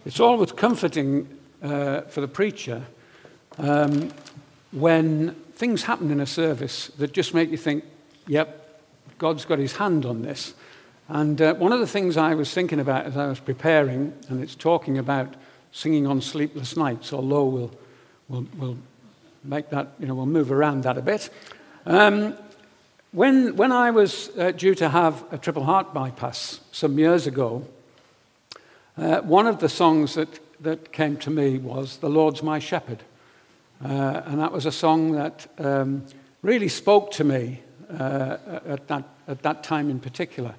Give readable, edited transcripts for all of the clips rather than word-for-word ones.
It's always comforting for the preacher when things happen in a service that just make you think, yep, God's got his hand on this. And one of the things I was thinking about as I was preparing, and it's talking about singing on sleepless nights, although we'll make that, we'll move around that a bit. When I was due to have a triple heart bypass some years ago, one of the songs that came to me was "The Lord's My Shepherd." And that was a song that really spoke to me at that time in particular.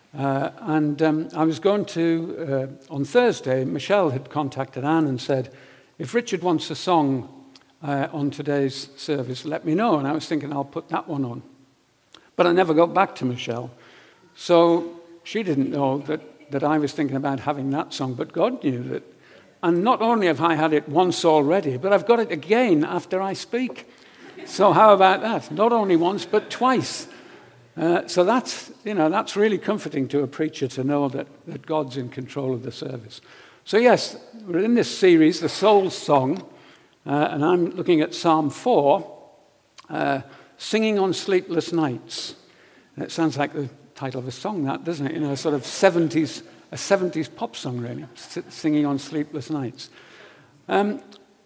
I was going to, on Thursday, Michelle had contacted Anne and said, if Richard wants a song on today's service, let me know. And I was thinking, I'll put that one on. But I never got back to Michelle. So she didn't know that I was thinking about having that song, but God knew that. And not only have I had it once already, but I've got it again after I speak. So how about that? Not only once, but twice. So that's really comforting to a preacher to know that God's in control of the service. So yes, we're in this series, the Soul Song, and I'm looking at Psalm 4, Singing on Sleepless Nights. And it sounds like the title of a song, that, doesn't it? A sort of 70s pop song, really, Singing on Sleepless Nights. But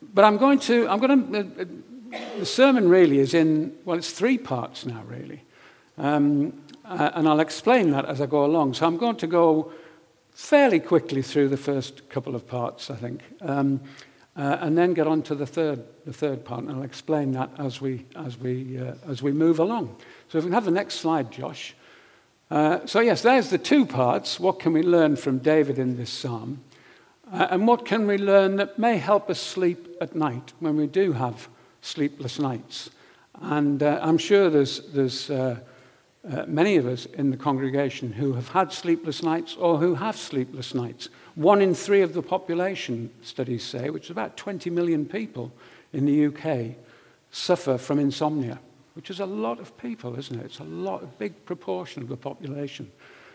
the sermon really is it's 3 parts now, really. And I'll explain that as I go along. So I'm going to go fairly quickly through the first couple of parts, I think, and then get on to the third part, and I'll explain that as we move along. So if we can have the next slide, Josh. So yes, there's the 2 parts. What can we learn from David in this psalm? And what can we learn that may help us sleep at night when we do have sleepless nights? And I'm sure there's many of us in the congregation who have had sleepless nights or who have sleepless nights. 1 in 3 of the population, studies say, which is about 20 million people in the UK, suffer from insomnia, which is a lot of people, isn't it? It's a big proportion of the population.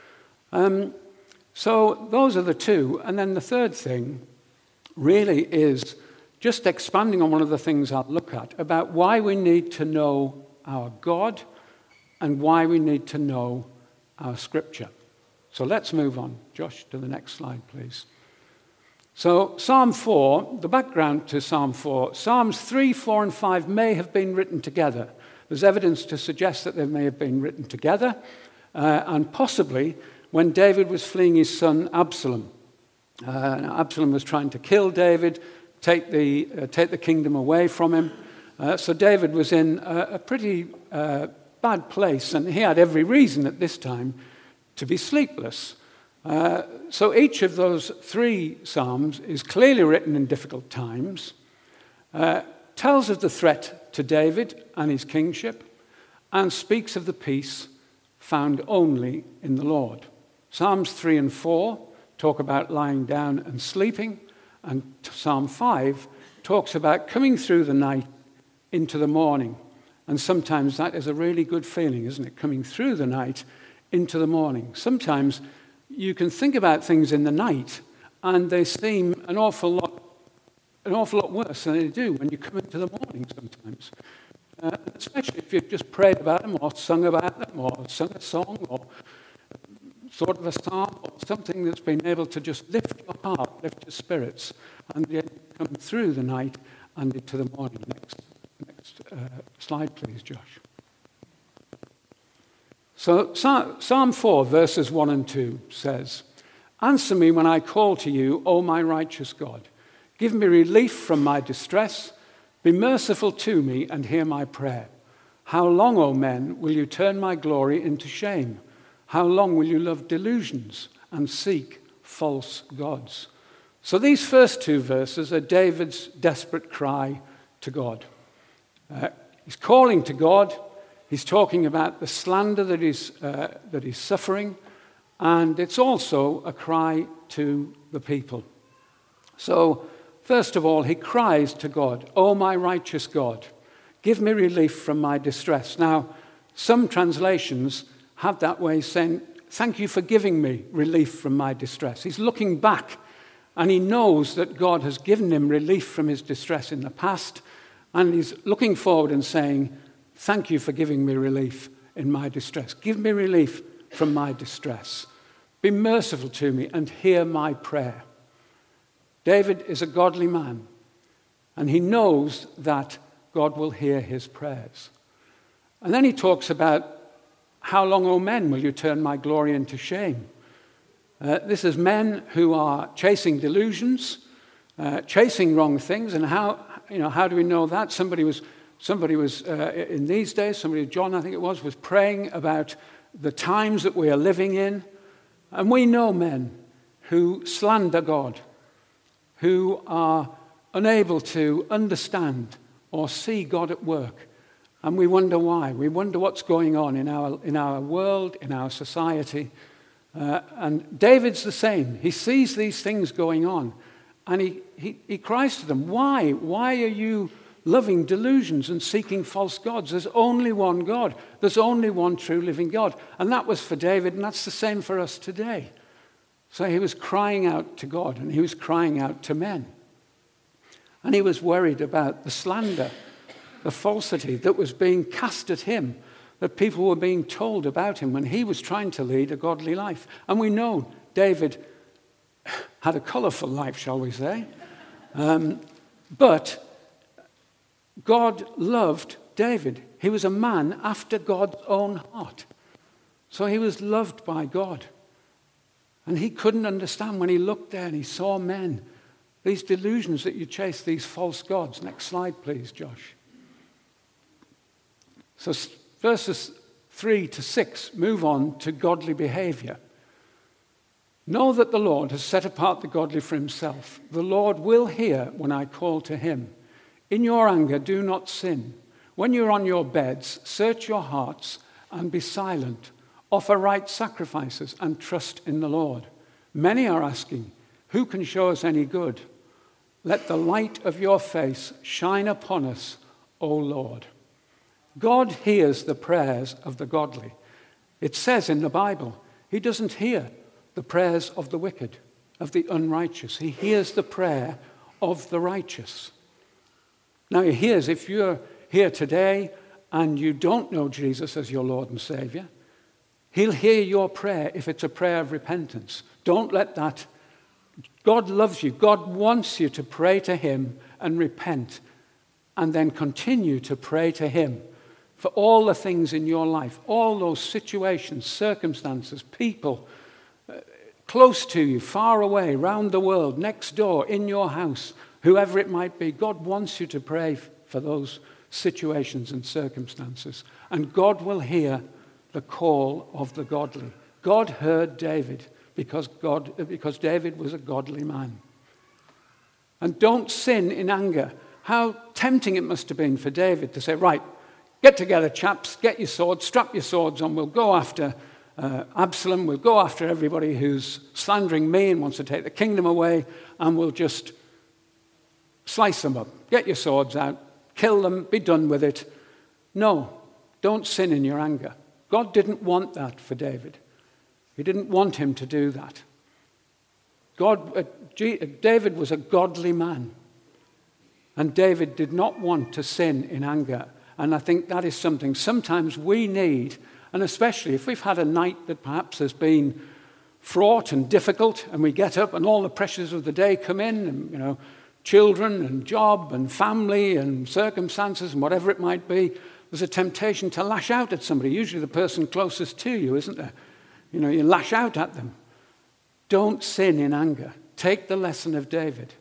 So those are the 2. And then the third thing really is just expanding on one of the things I'll look at about why we need to know our God and why we need to know our Scripture. So let's move on. Josh, to the next slide, please. So Psalm 4, the background to Psalm 4, Psalms 3, 4, and 5 may have been written together. There's evidence to suggest that they may have been written together, and possibly when David was fleeing his son Absalom. Absalom was trying to kill David, take the kingdom away from him. So David was in a pretty bad place, and he had every reason at this time to be sleepless. So each of those 3 psalms is clearly written in difficult times, tells of the threat to David and his kingship, and speaks of the peace found only in the Lord. Psalms 3 and 4 talk about lying down and sleeping, and Psalm 5 talks about coming through the night into the morning. And sometimes that is a really good feeling, isn't it? Coming through the night into the morning. Sometimes you can think about things in the night and they seem an awful lot worse than they do when you come into the morning sometimes. Especially if you've just prayed about them or sung about them or sung a song or thought of a psalm or something that's been able to just lift your heart, lift your spirits, and yet come through the night and into the morning. Next slide, please, Josh. So Psalm 4, verses 1 and 2 says, "Answer me when I call to you, O my righteous God. Give me relief from my distress. Be merciful to me and hear my prayer. How long, O men, will you turn my glory into shame? How long will you love delusions and seek false gods?" So these first 2 verses are David's desperate cry to God. He's calling to God. He's talking about the slander that he's suffering, and it's also a cry to the people. So, first of all, he cries to God, "O my righteous God, give me relief from my distress." Now, some translations have that way saying, "Thank you for giving me relief from my distress." He's looking back And he knows that God has given him relief from his distress in the past. And he's looking forward and saying, thank you for giving me relief in my distress. Give me relief from my distress. Be merciful to me and hear my prayer. David is a godly man, and he knows that God will hear his prayers. And then he talks about, how long, O men, will you turn my glory into shame? This is men who are chasing delusions, chasing wrong things. And how do we know that? Somebody was in these days, John I think it was praying about the times that we are living in. And we know men who slander God, who are unable to understand or see God at work. And we wonder why. We wonder what's going on in our world, in our society. And David's the same. He sees these things going on. And he cries to them, why? Why are you loving delusions and seeking false gods? There's only one God. There's only one true living God. And that was for David, and that's the same for us today. So he was crying out to God, and he was crying out to men. And he was worried about the slander, the falsity that was being cast at him, that people were being told about him when he was trying to lead a godly life. And we know David had a colourful life, shall we say. But God loved David. He was a man after God's own heart. So he was loved by God. And he couldn't understand when he looked there and he saw men, these delusions that you chase, these false gods. Next slide, please, Josh. So verses 3 to 6 move on to godly behavior. Know that the Lord has set apart the godly for himself. The Lord will hear when I call to him. In your anger, do not sin. When you're on your beds, search your hearts and be silent. Offer right sacrifices and trust in the Lord. Many are asking, who can show us any good? Let the light of your face shine upon us, O Lord. God hears the prayers of the godly. It says in the Bible, he doesn't hear the prayers of the wicked, of the unrighteous. He hears the prayer of the righteous. Now he hears, if you're here today and you don't know Jesus as your Lord and Savior, he'll hear your prayer if it's a prayer of repentance. Don't let that. God loves you. God wants you to pray to him and repent, and then continue to pray to him for all the things in your life, all those situations, circumstances, people close to you, far away, round the world, next door, in your house, whoever it might be. God wants you to pray for those situations and circumstances. And God will hear the call of the godly. God heard David because David was a godly man. And don't sin in anger. How tempting it must have been for David to say, right, get together, chaps, get your swords, strap your swords on, we'll go after Absalom, we'll go after everybody who's slandering me and wants to take the kingdom away, and we'll just slice them up. Get your swords out, kill them, be done with it. No, don't sin in your anger. God didn't want that for David. He didn't want him to do that. David was a godly man. And David did not want to sin in anger. And I think that is something sometimes we need, and especially if we've had a night that perhaps has been fraught and difficult, and we get up and all the pressures of the day come in, and, children and job and family and circumstances and whatever it might be, there's a temptation to lash out at somebody, usually the person closest to you, isn't there? You lash out at them. Don't sin in anger. Take the lesson of David.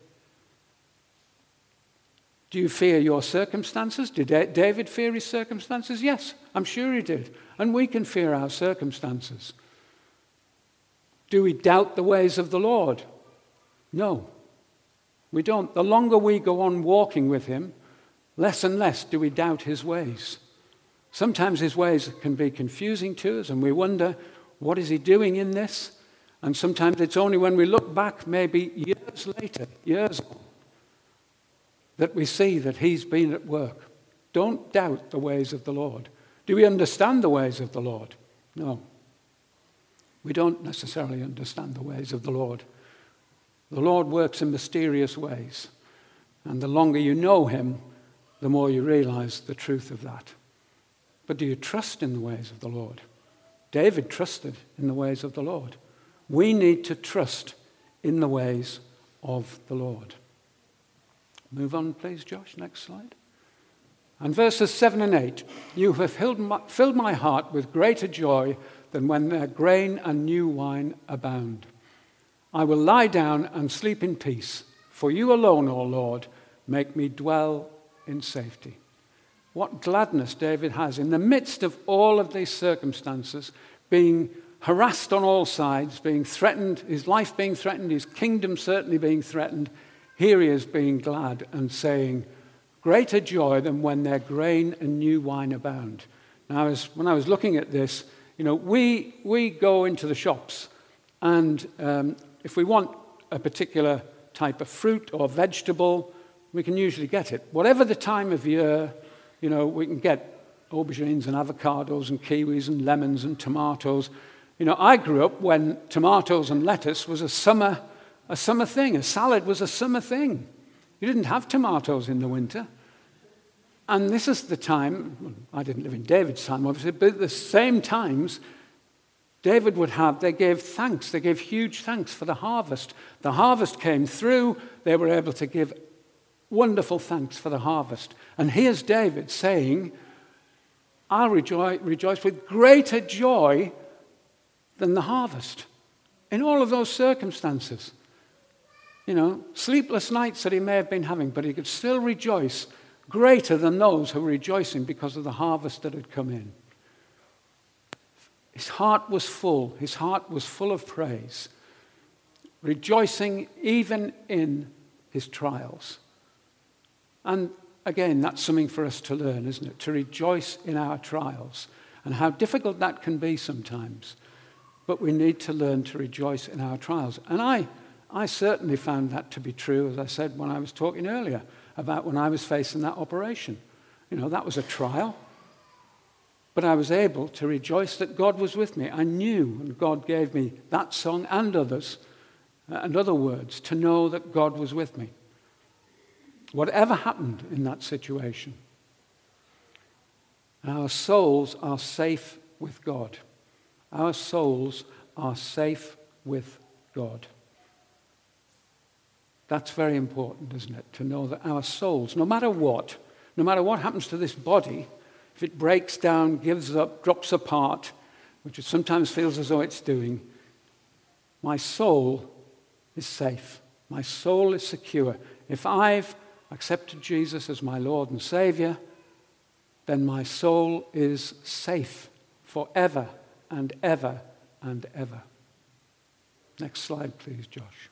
Do you fear your circumstances? Did David fear his circumstances? Yes, I'm sure he did. And we can fear our circumstances. Do we doubt the ways of the Lord? No, we don't. The longer we go on walking with him, less and less do we doubt his ways. Sometimes his ways can be confusing to us, and we wonder, what is he doing in this? And sometimes it's only when we look back, maybe years later, years on, that we see that he's been at work. Don't doubt the ways of the Lord. Do we understand the ways of the Lord? No. We don't necessarily understand the ways of the Lord. The Lord works in mysterious ways. And the longer you know him, the more you realize the truth of that. But do you trust in the ways of the Lord? David trusted in the ways of the Lord. We need to trust in the ways of the Lord. Move on, please, Josh. Next slide. And verses 7 and 8. You have filled my heart with greater joy than when their grain and new wine abound. I will lie down and sleep in peace, for you alone, O Lord, make me dwell in safety. What gladness David has in the midst of all of these circumstances, being harassed on all sides, being threatened, his life being threatened, his kingdom certainly being threatened. Here he is being glad and saying, greater joy than when their grain and new wine abound. Now, when I was looking at this, we go into the shops, and if we want a particular type of fruit or vegetable, we can usually get it. Whatever the time of year, we can get aubergines and avocados and kiwis and lemons and tomatoes. I grew up when tomatoes and lettuce was a summer thing. A salad was a summer thing. You didn't have tomatoes in the winter. And this is the time, I didn't live in David's time, obviously, but at the same times, David they gave thanks. They gave huge thanks for the harvest. The harvest came through. They were able to give wonderful thanks for the harvest. And here's David saying, I'll rejoice with greater joy than the harvest. In all of those circumstances. Sleepless nights that he may have been having, but he could still rejoice greater than those who were rejoicing because of the harvest that had come in. His heart was full. His heart was full of praise, rejoicing even in his trials. And again, that's something for us to learn, isn't it? To rejoice in our trials and how difficult that can be sometimes. But we need to learn to rejoice in our trials. And I certainly found that to be true, as I said when I was talking earlier, about when I was facing that operation. That was a trial. But I was able to rejoice that God was with me. I knew, and God gave me that song and others, and other words, to know that God was with me. Whatever happened in that situation, our souls are safe with God. Our souls are safe with God. That's very important, isn't it? To know that our souls, no matter what happens to this body, if it breaks down, gives up, drops apart, which it sometimes feels as though it's doing, my soul is safe. My soul is secure. If I've accepted Jesus as my Lord and Savior, then my soul is safe forever and ever and ever. Next slide, please, Josh.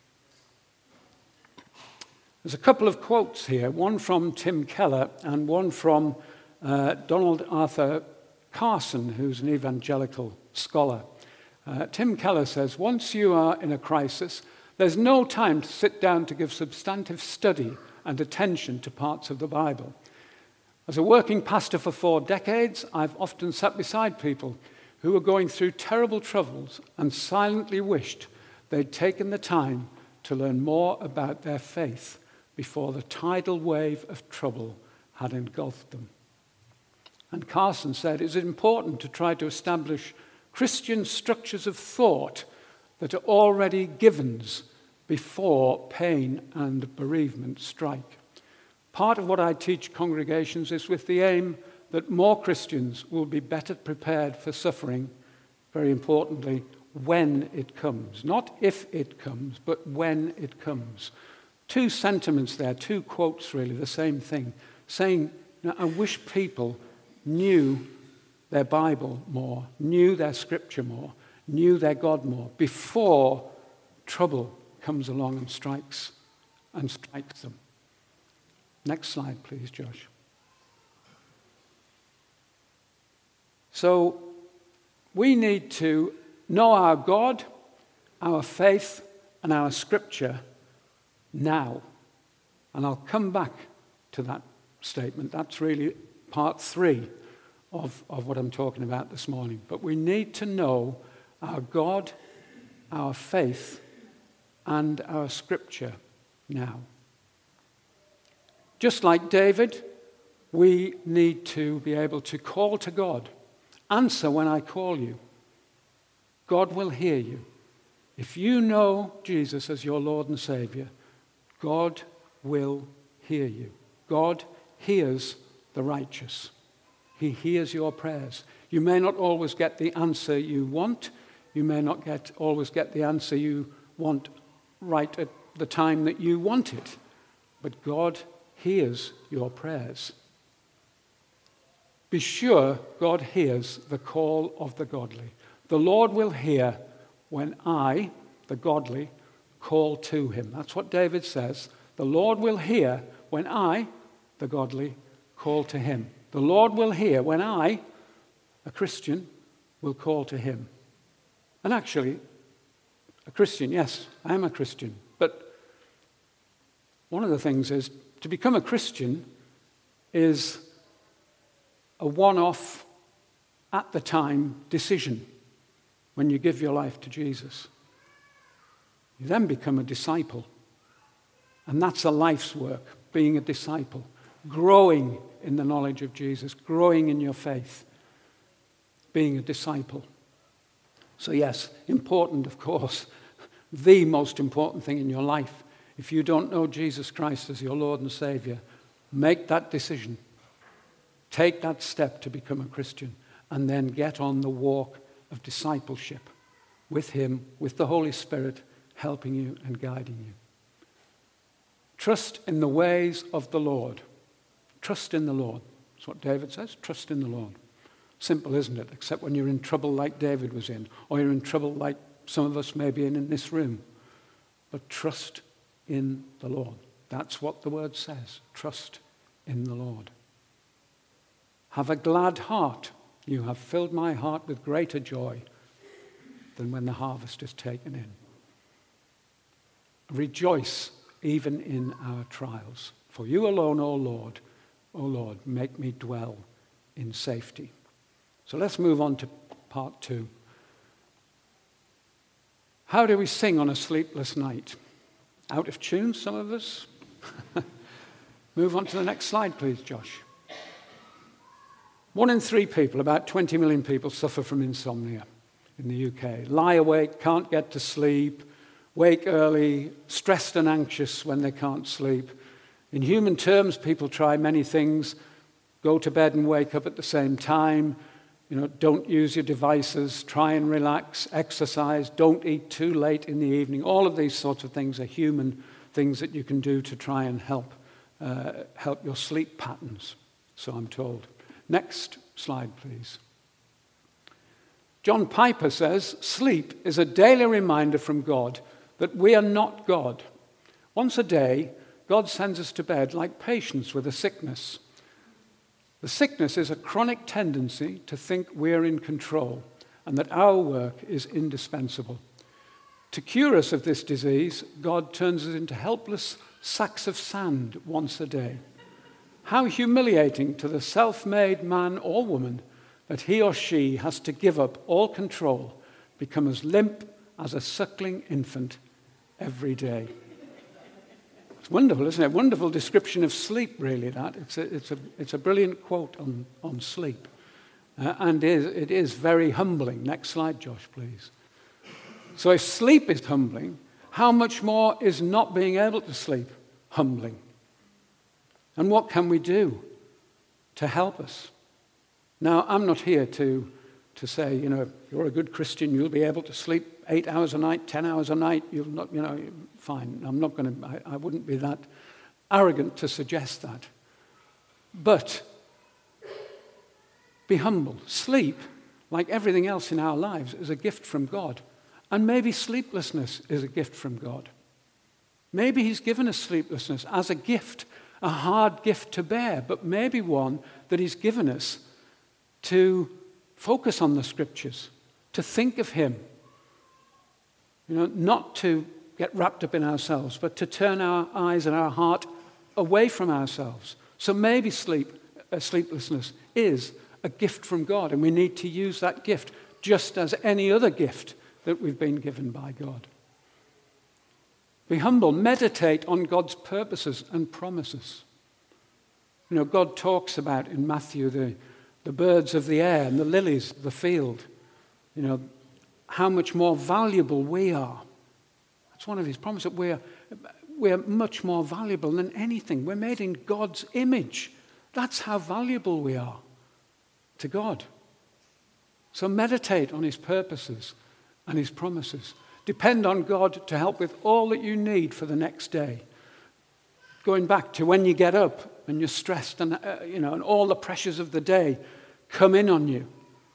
There's a couple of quotes here, one from Tim Keller and one from Donald Arthur Carson, who's an evangelical scholar. Tim Keller says, once you are in a crisis, there's no time to sit down to give substantive study and attention to parts of the Bible. As a working pastor for 4 decades, I've often sat beside people who were going through terrible troubles and silently wished they'd taken the time to learn more about their faith before the tidal wave of trouble had engulfed them. And Carson said, it's important to try to establish Christian structures of thought that are already givens before pain and bereavement strike. Part of what I teach congregations is with the aim that more Christians will be better prepared for suffering, very importantly, when it comes. Not if it comes, but when it comes. 2 sentiments there, 2 quotes really, the same thing, saying, I wish people knew their Bible more, knew their Scripture more, knew their God more, before trouble comes along and strikes them. Next slide, please, Josh. So we need to know our God, our faith, and our Scripture now. And I'll come back to that statement. That's really part 3 of what I'm talking about this morning. But we need to know our God, our faith, and our scripture now. Just like David, we need to be able to call to God. Answer when I call you. God will hear you. If you know Jesus as your Lord and Savior, God will hear you. God hears the righteous. He hears your prayers. You may not always get the answer you want. You may not always get the answer you want right at the time that you want it. But God hears your prayers. Be sure God hears the call of the godly. The Lord will hear when I, the godly, call to him. That's what David says. The Lord will hear when I, the godly, call to him. The Lord will hear when I, a Christian, will call to him. And actually, a Christian, yes, I am a Christian. But one of the things is, to become a Christian is a one-off, at the time, decision when you give your life to Jesus. You then become a disciple. And that's a life's work, being a disciple, growing in the knowledge of Jesus, growing in your faith, being a disciple. So yes, important, of course, the most important thing in your life. If you don't know Jesus Christ as your Lord and Savior, make that decision. Take that step to become a Christian, and then get on the walk of discipleship with him, with the Holy Spirit helping you and guiding you. Trust in the ways of the Lord. Trust in the Lord. That's what David says. Trust in the Lord. Simple, isn't it? Except when you're in trouble like David was in, or you're in trouble like some of us may be in this room. But trust in the Lord. That's what the word says. Trust in the Lord. Have a glad heart. You have filled my heart with greater joy than when the harvest is taken in. Rejoice even in our trials. For you alone, O Lord, make me dwell in safety. So let's move on to part 2. How do we sing on a sleepless night? Out of tune, some of us? Move on to the next slide, please, Josh. 1 in 3 people, about 20 million people, suffer from insomnia in the UK. Lie awake, can't get to sleep, wake early, stressed and anxious when they can't sleep. In human terms, people try many things. Go to bed and wake up at the same time. Don't use your devices. Try and relax. Exercise. Don't eat too late in the evening. All of these sorts of things are human things that you can do to try and help your sleep patterns, so I'm told. Next slide, please. John Piper says, sleep is a daily reminder from God that we are not God. Once a day, God sends us to bed like patients with a sickness. The sickness is a chronic tendency to think we're in control and that our work is indispensable. To cure us of this disease, God turns us into helpless sacks of sand once a day. How humiliating to the self-made man or woman that he or she has to give up all control, become as limp as a suckling infant every day. It's wonderful, isn't it? Wonderful description of sleep, really, that. It's a brilliant quote on sleep. And it is very humbling. Next slide, Josh, please. So if sleep is humbling, how much more is not being able to sleep humbling? And what can we do to help us? Now, I'm not here to say, if you're a good Christian, you'll be able to sleep 8 hours a night, 10 hours a night. You'll not, fine. I wouldn't be that arrogant to suggest that. But be humble. Sleep, like everything else in our lives, is a gift from God. And maybe sleeplessness is a gift from God. Maybe he's given us sleeplessness as a gift, a hard gift to bear, but maybe one that he's given us to focus on the scriptures, to think of him. Not to get wrapped up in ourselves, but to turn our eyes and our heart away from ourselves. So maybe sleeplessness is a gift from God, and we need to use that gift just as any other gift that we've been given by God. Be humble. Meditate on God's purposes and promises. God talks about in Matthew the birds of the air and the lilies of the field. How much more valuable we are. That's one of his promises. We're much more valuable than anything. We're made in God's image. That's how valuable we are to God. So meditate on his purposes and his promises. Depend on God to help with all that you need for the next day. Going back to when you get up and you're stressed and and all the pressures of the day come in on you.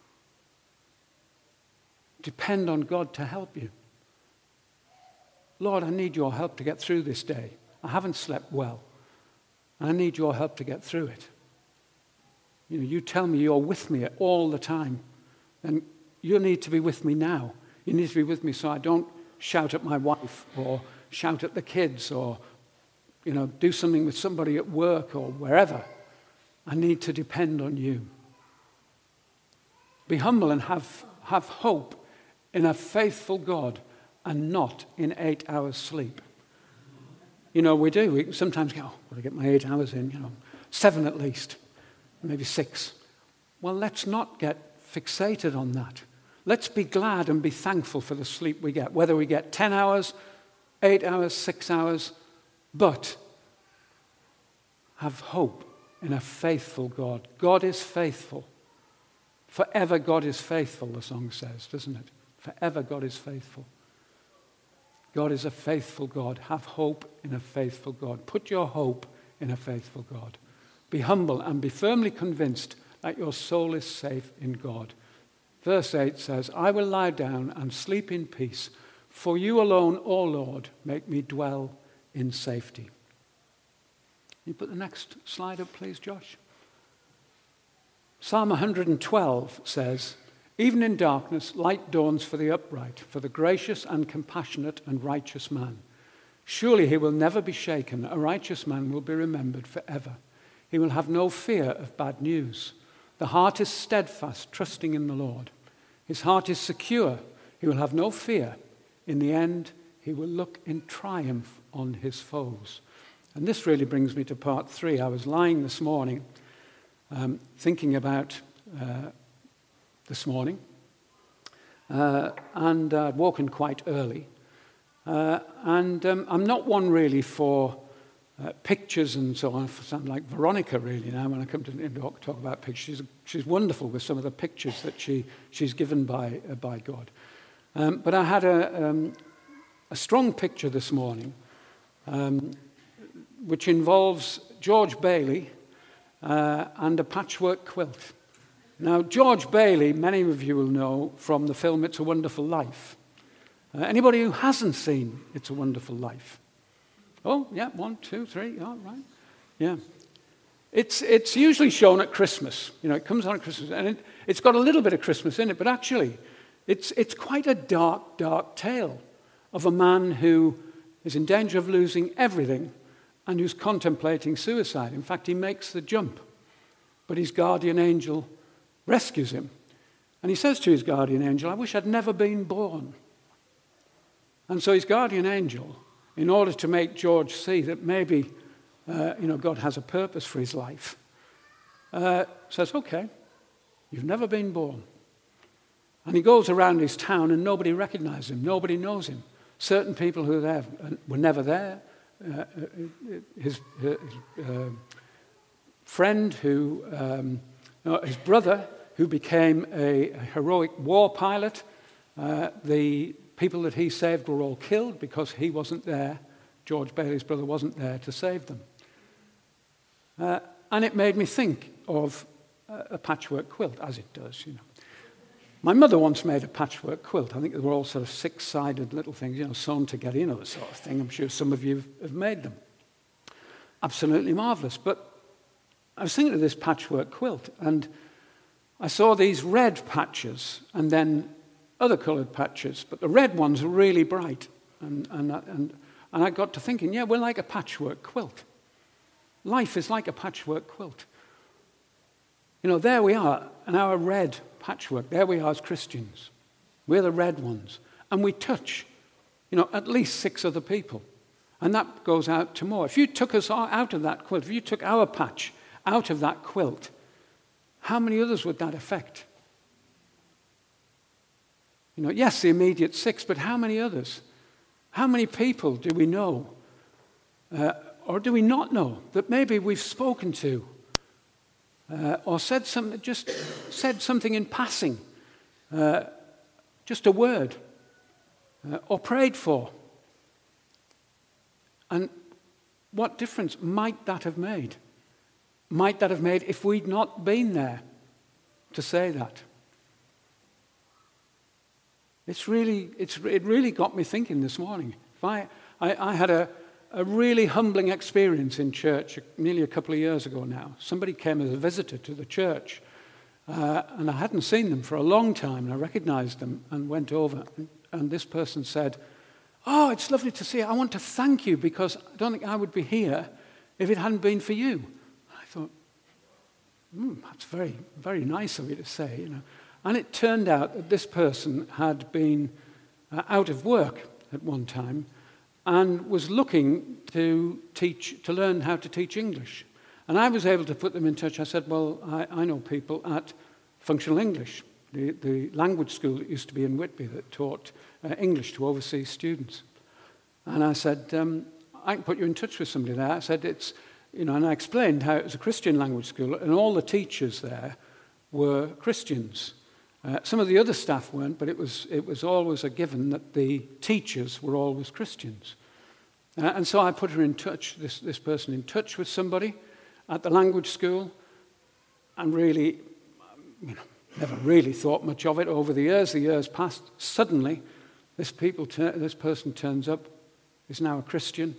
Depend on God to help you. Lord, I need your help to get through this day. I haven't slept well. I need your help to get through it. You tell me you're with me all the time. And you need to be with me now. You need to be with me so I don't shout at my wife or shout at the kids or, do something with somebody at work or wherever. I need to depend on you. Be humble and have hope in a faithful God and not in 8 hours sleep. We do. We sometimes go, I've got to get my 8 hours in, 7 at least, maybe 6. Well, let's not get fixated on that. Let's be glad and be thankful for the sleep we get, whether we get 10 hours, 8 hours, 6 hours, but have hope in a faithful God. God is faithful. Forever God is faithful, the song says, doesn't it? Forever God is faithful. God is a faithful God. Have hope in a faithful God. Put your hope in a faithful God. Be humble and be firmly convinced that your soul is safe in God. Verse 8 says, I will lie down and sleep in peace, for you alone, O Lord, make me dwell in safety. Can you put the next slide up, please, Josh? Psalm 112 says, even in darkness, light dawns for the upright, for the gracious and compassionate and righteous man. Surely he will never be shaken. A righteous man will be remembered forever. He will have no fear of bad news. The heart is steadfast, trusting in the Lord. His heart is secure. He will have no fear. In the end, he will look in triumph on his foes. And this really brings me to part 3. I was lying this morning thinking about this morning, and I'd woken quite early. I'm not one really for pictures and so on. I sound like Veronica really now when I come to talk about pictures. She's wonderful with some of the pictures that she's given by God. But I had a strong picture this morning, which involves George Bailey and a patchwork quilt. Now, George Bailey, many of you will know from the film It's a Wonderful Life. Anybody who hasn't seen It's a Wonderful Life? Oh, yeah, 1, 2, 3, all right. Yeah. It's usually shown at Christmas. It comes on at Christmas, and it's got a little bit of Christmas in it, but actually, it's quite a dark, dark tale of a man who is in danger of losing everything and who's contemplating suicide. In fact, he makes the jump, but his guardian angel rescues him. And he says to his guardian angel, I wish I'd never been born. And so his guardian angel, in order to make George see that maybe God has a purpose for his life, says, okay, you've never been born. And he goes around his town and nobody recognizes him. Nobody knows him. Certain people who were never there. His friend his brother who became a heroic war pilot, the people that he saved were all killed because he wasn't there. George Bailey's brother wasn't there to save them. And it made me think of a patchwork quilt, as it does, My mother once made a patchwork quilt. I think they were all sort of 6-sided little things, sewn together, the sort of thing. I'm sure some of you have made them. Absolutely marvelous. But I was thinking of this patchwork quilt, and I saw these red patches and then other coloured patches, but the red ones were really bright. And I got to thinking, we're like a patchwork quilt. Life is like a patchwork quilt. There we are, in our red patchwork. There we are as Christians. We're the red ones. And we touch, at least 6 other people And that goes out to more. If you took us out of that quilt, if you took our patch out of that quilt, how many others would that affect? Yes, the immediate 6, but how many others? How many people do we know, or do we not know, that maybe we've spoken to, or said something in passing, just a word, or prayed for? And what difference might that have made? Might that have made if we'd not been there to say that? It really got me thinking this morning. I had a really humbling experience in church nearly a couple of years ago now. Somebody came as a visitor to the church, and I hadn't seen them for a long time, and I recognized them and went over. And this person said, "Oh, it's lovely to see you. I want to thank you because I don't think I would be here if it hadn't been for you." I thought, that's very, very nice of you to say, And it turned out that this person had been out of work at one time and was looking to learn how to teach English. And I was able to put them in touch. I said, well, I know people at Functional English, the language school that used to be in Whitby that taught English to overseas students. And I said, I can put you in touch with somebody there. I said, and I explained how it was a Christian language school, and all the teachers there were Christians. Some of the other staff weren't, but it was always a given that the teachers were always Christians. And so I put her in touch, this person in touch with somebody at the language school, and really, never really thought much of it over the years. The years passed. Suddenly, this person turns up, is now a Christian,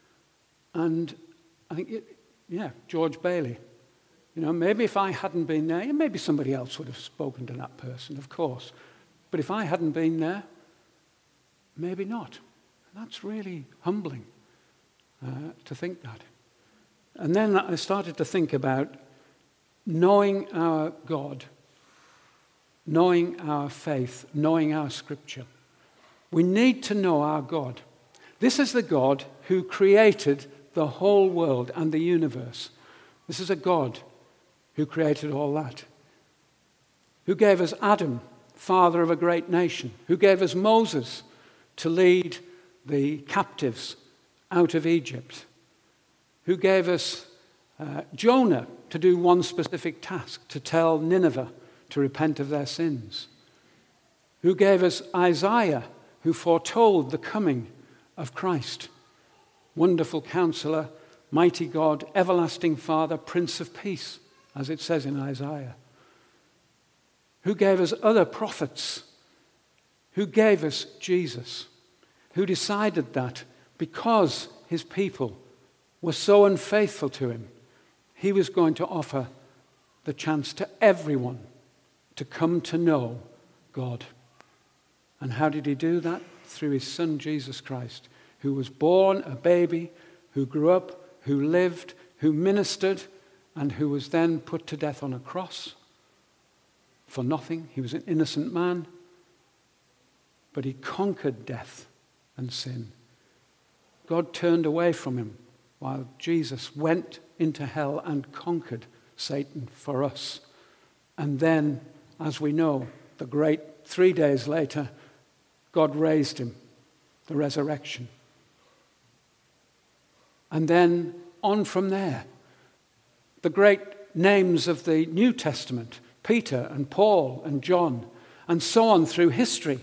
and I think, George Bailey. Maybe if I hadn't been there, maybe somebody else would have spoken to that person, of course. But if I hadn't been there, maybe not. And that's really humbling to think that. And then I started to think about knowing our God, knowing our faith, knowing our Scripture. We need to know our God. This is the God who created the whole world and the universe. This is a God who created all that, who gave us Adam, father of a great nation, who gave us Moses to lead the captives out of Egypt, who gave us Jonah to do one specific task, to tell Nineveh to repent of their sins, who gave us Isaiah, who foretold the coming of Christ, Wonderful Counselor, Mighty God, Everlasting Father, Prince of Peace, as it says in Isaiah, who gave us other prophets, who gave us Jesus, who decided that because his people were so unfaithful to him, he was going to offer the chance to everyone to come to know God. And how did he do that? Through his son, Jesus Christ, who was born a baby, who grew up, who lived, who ministered, and who was then put to death on a cross for nothing. He was an innocent man, but he conquered death and sin. God turned away from him while Jesus went into hell and conquered Satan for us. And then, as we know, 3 days later, God raised him, the resurrection. And then on from there, the great names of the New Testament, Peter and Paul and John, and so on through history.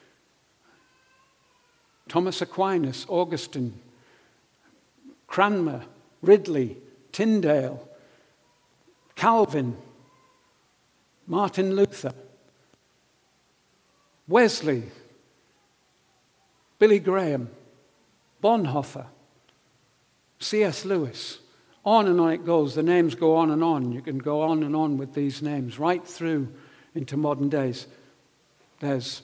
Thomas Aquinas, Augustine, Cranmer, Ridley, Tyndale, Calvin, Martin Luther, Wesley, Billy Graham, Bonhoeffer, C.S. Lewis. On and on it goes. The names go on and on. You can go on and on with these names right through into modern days. There's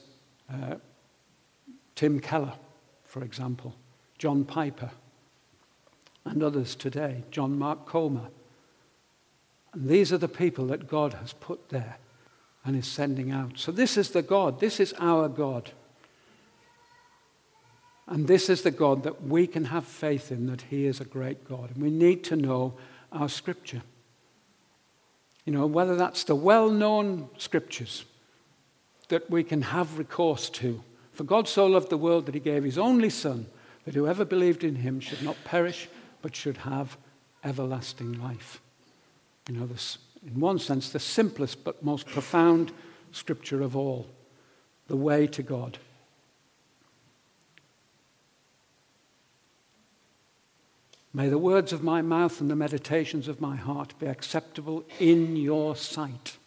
Tim Keller, for example, John Piper, and others today, John Mark Comer. And these are the people that God has put there and is sending out. So this is the God. This is our God. And this is the God that we can have faith in, that he is a great God. And we need to know our Scripture. You know, whether that's the well-known Scriptures that we can have recourse to. For God so loved the world that he gave his only Son, that whoever believed in him should not perish, but should have everlasting life. You know, this, in one sense, the simplest but most profound Scripture of all, the way to God. May the words of my mouth and the meditations of my heart be acceptable in your sight.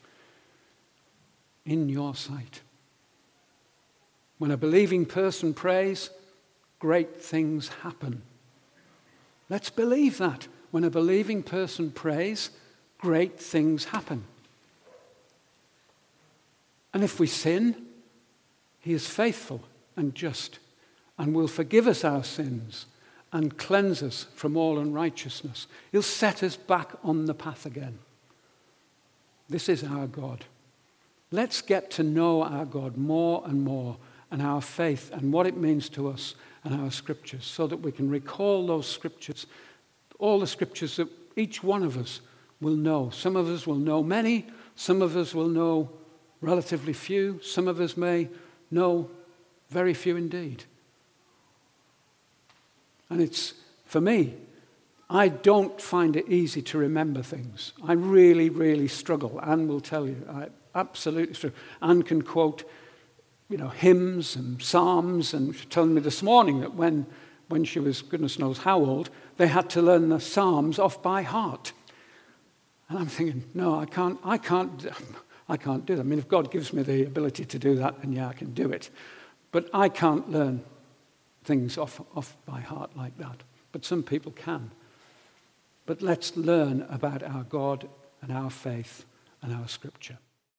In your sight. When a believing person prays, great things happen. Let's believe that. When a believing person prays, great things happen. And if we sin, he is faithful and just and will forgive us our sins and cleanse us from all unrighteousness. He'll set us back on the path again. This is our God. Let's get to know our God more and more, and our faith and what it means to us and our Scriptures, so that we can recall those Scriptures, all the Scriptures that each one of us will know. Some of us will know many, some of us will know relatively few, some of us may know very few indeed. And it's, for me, I don't find it easy to remember things. I really, really struggle. Anne will tell you, I absolutely struggle. Anne can quote, hymns and psalms, and she told me this morning that when she was goodness knows how old, they had to learn the psalms off by heart. And I'm thinking, no, I can't do that. I mean, if God gives me the ability to do that, then yeah, I can do it. But I can't learn things off by heart like that. But some people can. But let's learn about our God and our faith and our Scripture.